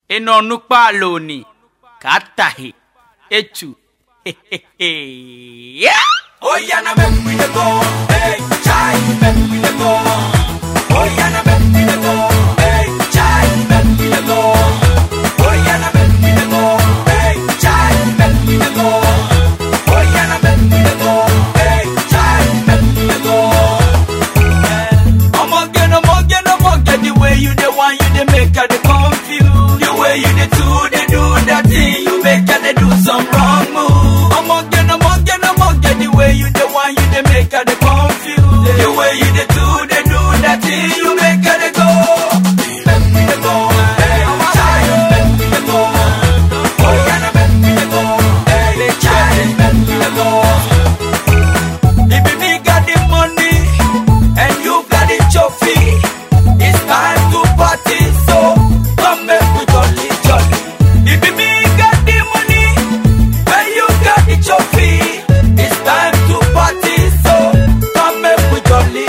eno nupa loni katahi echu Oh yeah, na make we dey go, hey, chai, make we dey go. Oh yeah, na make we dey go, hey, chai, make we dey go. Oh yeah, na make we dey go, hey, chai, make we dey go. Oh yeah, na make we dey go, hey, chai, make we dey go. I'm again, the way you dey want, you dey make her dey confused. The way you dey do that thing, you make her dey do some wrong move. I'm again, the way you dey want, you dey make her dey confused. The way you dey do that thing, you make her dey go. Make me dey go, hey, child, make me dey go. Oh yeah, na make me dey go, hey, child, make me dey go. If me got the money and you got the trophy, it's time to party, so come make we jolly. If me got the money and you got the trophy, it's time to party, so come make we jolly.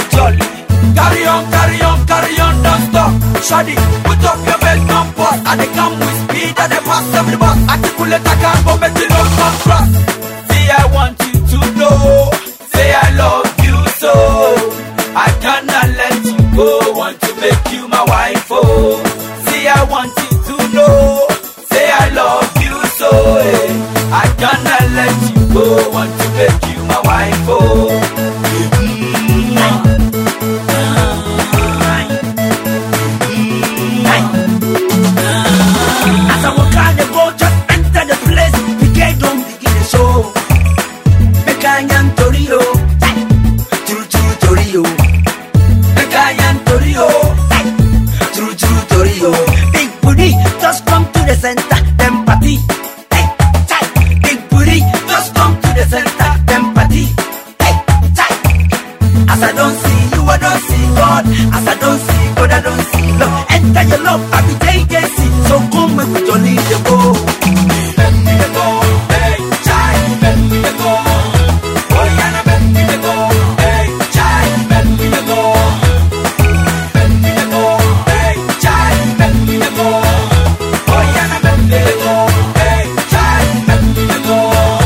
Carry on, don't stop. Shawty, put up your best, don't pause. And they come with speed and they pass every boss. Articulate, I can't go, make it no contrast. See, I want you to know, say I love you so. I cannot let you go, want to make you my wife, oh. See, I want you to know, say I love you so. I cannot let you go, want to make you my wife, oh. As I walk out the boat, just enter the place. The gate don't begin the show. Make I am Torio, true Torio. Make I am Torio, true Torio. Big booty, just come to the center, them party. Hey, tight. Big booty, just come to the center, them party. Hey, tight. As I don't see you, I don't see God. As I don't see God, I don't see love. Enter your love, I be JJC. So come with me, Johnny, the go. Make me dey go, hey, chai, make me dey go. Oh yeah, na make me dey go, hey, chai, make me dey go. Make me dey go, hey, chai, make me dey go. Oh yeah, na make me dey go, hey, chai, make me dey go.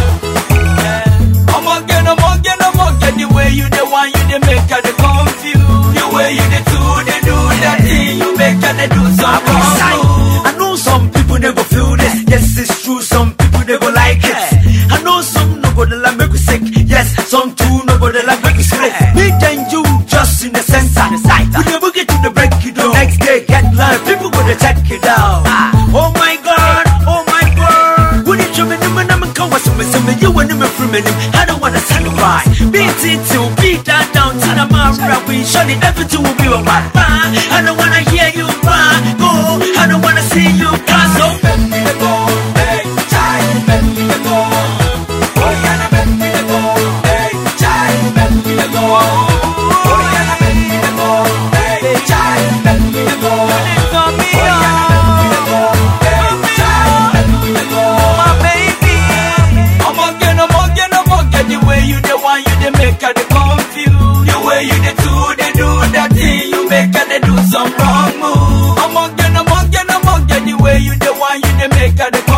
I'm again, the way you dey want, you dey make her dey confused. The way you dey do that thing, you make her dey do some wrong. I know some people never feel this. Yes, it's true. Some people never like it. I know some nobody like make you sick. Yes, some too nobody like make you sick. Me and you just in the center. We never get to the break it down. Next day get live. People gonna check it out. Oh my God. When you show me them and I'm going to you and them from him. I don't wanna sacrifice. Beat it to beat that down to the Mara. We surely everything will be alright. I don't wanna hear you go. I don't wanna see you cry. So make me dey go, hey, chai, make me dey go. Oh yeah, na make me dey go, hey, chai, make me dey go. Oh yeah, na make me dey go, hey, chai, make me dey go. Oh yeah, na make me dey go, hey, chai, make me dey go. my baby. I'm again, the way you dey want, you dey make her dey confused. The way you dey do that thing, you make her dey do some wrong move. I'm again, the way you dey want, you dey make her dey